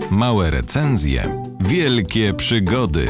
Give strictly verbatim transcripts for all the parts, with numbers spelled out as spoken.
Małe recenzje, wielkie przygody.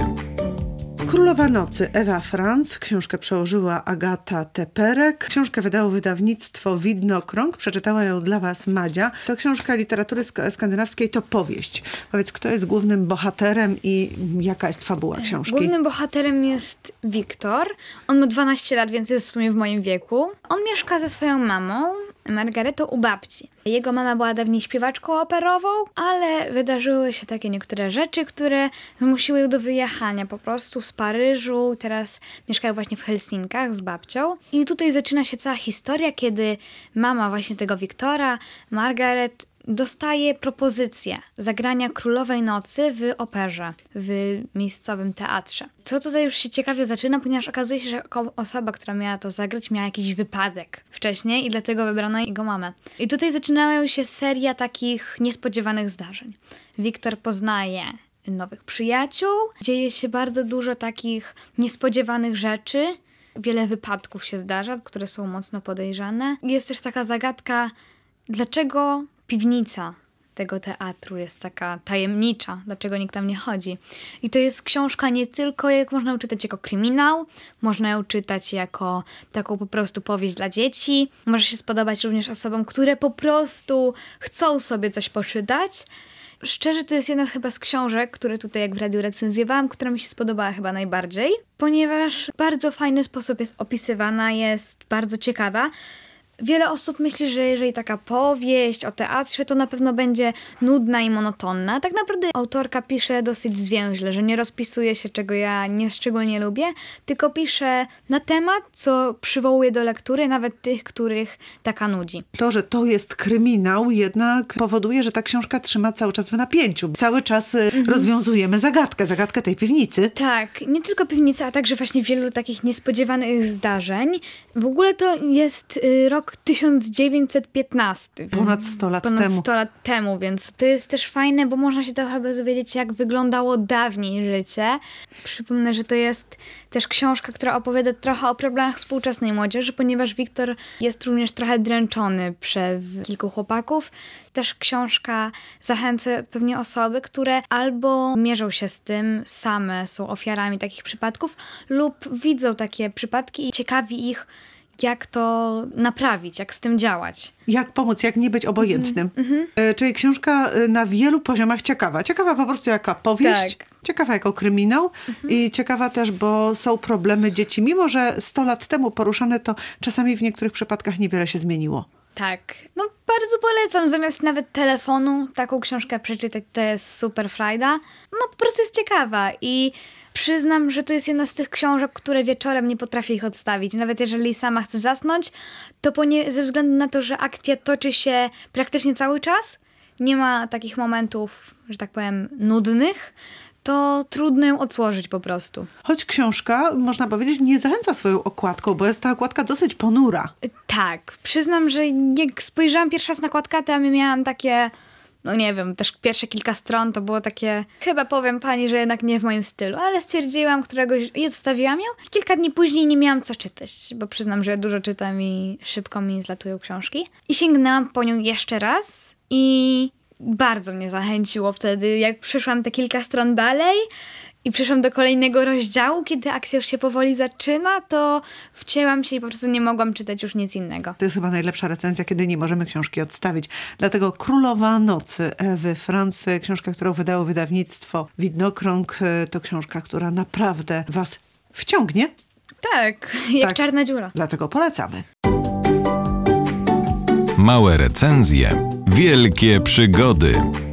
Królowa Nocy, Ewa Franz. Książkę przełożyła Agata Teperek. Książkę wydało wydawnictwo Widnokrąg. Przeczytała ją dla was Madzia. To książka literatury sk- skandynawskiej, to powieść. Powiedz, kto jest głównym bohaterem i jaka jest fabuła książki? Głównym bohaterem jest Wiktor. On ma dwanaście lat, więc jest w sumie w moim wieku. On mieszka ze swoją mamą, Margaretą, u babci. Jego mama była dawniej śpiewaczką operową, ale wydarzyły się takie niektóre rzeczy, które zmusiły ją do wyjechania po prostu z Paryżu. Teraz mieszkają właśnie w Helsinkach z babcią. I tutaj zaczyna się cała historia, kiedy mama właśnie tego Wiktora, Margaret, dostaje propozycję zagrania Królowej Nocy w operze, w miejscowym teatrze. To tutaj już się ciekawie zaczyna, ponieważ okazuje się, że osoba, która miała to zagrać, miała jakiś wypadek wcześniej i dlatego wybrano jego mamę. I tutaj zaczynają się seria takich niespodziewanych zdarzeń. Wiktor poznaje nowych przyjaciół, dzieje się bardzo dużo takich niespodziewanych rzeczy, wiele wypadków się zdarza, które są mocno podejrzane. Jest też taka zagadka, dlaczego piwnica tego teatru jest taka tajemnicza, dlaczego nikt tam nie chodzi. I to jest książka nie tylko, jak można ją czytać jako kryminał, można ją czytać jako taką po prostu powieść dla dzieci. Może się spodobać również osobom, które po prostu chcą sobie coś poczytać. Szczerze, to jest jedna z chyba z książek, które tutaj jak w radiu recenzjowałam, która mi się spodobała chyba najbardziej, ponieważ w bardzo fajny sposób jest opisywana, jest bardzo ciekawa. Wiele osób myśli, że jeżeli taka powieść o teatrze, to na pewno będzie nudna i monotonna. Tak naprawdę autorka pisze dosyć zwięźle, że nie rozpisuje się, czego ja nie szczególnie lubię, tylko pisze na temat, co przywołuje do lektury, nawet tych, których taka nudzi. To, że to jest kryminał, jednak powoduje, że ta książka trzyma cały czas w napięciu. Cały czas mhm. rozwiązujemy zagadkę, zagadkę tej piwnicy. Tak, nie tylko piwnicy, a także właśnie wielu takich niespodziewanych zdarzeń. W ogóle to jest y, rok tysiąc dziewięćset piętnasty. Ponad sto lat Ponad temu. sto lat temu, więc to jest też fajne, bo można się trochę dowiedzieć, jak wyglądało dawniej życie. Przypomnę, że to jest też książka, która opowiada trochę o problemach współczesnej młodzieży, ponieważ Wiktor jest również trochę dręczony przez kilku chłopaków. Też książka zachęca pewnie osoby, które albo mierzą się z tym, same są ofiarami takich przypadków, lub widzą takie przypadki i ciekawi ich, jak to naprawić, jak z tym działać. Jak pomóc, jak nie być obojętnym. Mm-hmm. E, czyli książka na wielu poziomach ciekawa. Ciekawa po prostu jaka powieść, tak. Ciekawa jako kryminał mm-hmm. i ciekawa też, bo są problemy dzieci. Mimo że sto lat temu poruszane, to czasami w niektórych przypadkach niewiele się zmieniło. Tak, no bardzo polecam. Zamiast nawet telefonu taką książkę przeczytać, to jest super frajda. No po prostu jest ciekawa i przyznam, że to jest jedna z tych książek, które wieczorem nie potrafię ich odstawić. Nawet jeżeli sama chcę zasnąć, to ponie- ze względu na to, że akcja toczy się praktycznie cały czas, nie ma takich momentów, że tak powiem, nudnych, to trudno ją odsłożyć po prostu. Choć książka, można powiedzieć, nie zachęca swoją okładką, bo jest ta okładka dosyć ponura. Tak, przyznam, że jak spojrzałam pierwszy raz na okładkę, to ja miałam takie, no nie wiem, też pierwsze kilka stron to było takie, chyba powiem pani, że jednak nie w moim stylu, ale stwierdziłam któregoś i odstawiłam ją. Kilka dni później nie miałam co czytać, bo przyznam, że dużo czytam i szybko mi zlatują książki. I sięgnęłam po nią jeszcze raz i bardzo mnie zachęciło wtedy, jak przeszłam te kilka stron dalej i przeszłam do kolejnego rozdziału, kiedy akcja już się powoli zaczyna, to wcięłam się i po prostu nie mogłam czytać już nic innego. To jest chyba najlepsza recenzja, kiedy nie możemy książki odstawić. Dlatego Królowa Nocy Ewy Franz, książka, którą wydało wydawnictwo Widnokrąg, to książka, która naprawdę was wciągnie. Tak, jak tak. czarna dziura. Dlatego polecamy. Małe recenzje, wielkie przygody.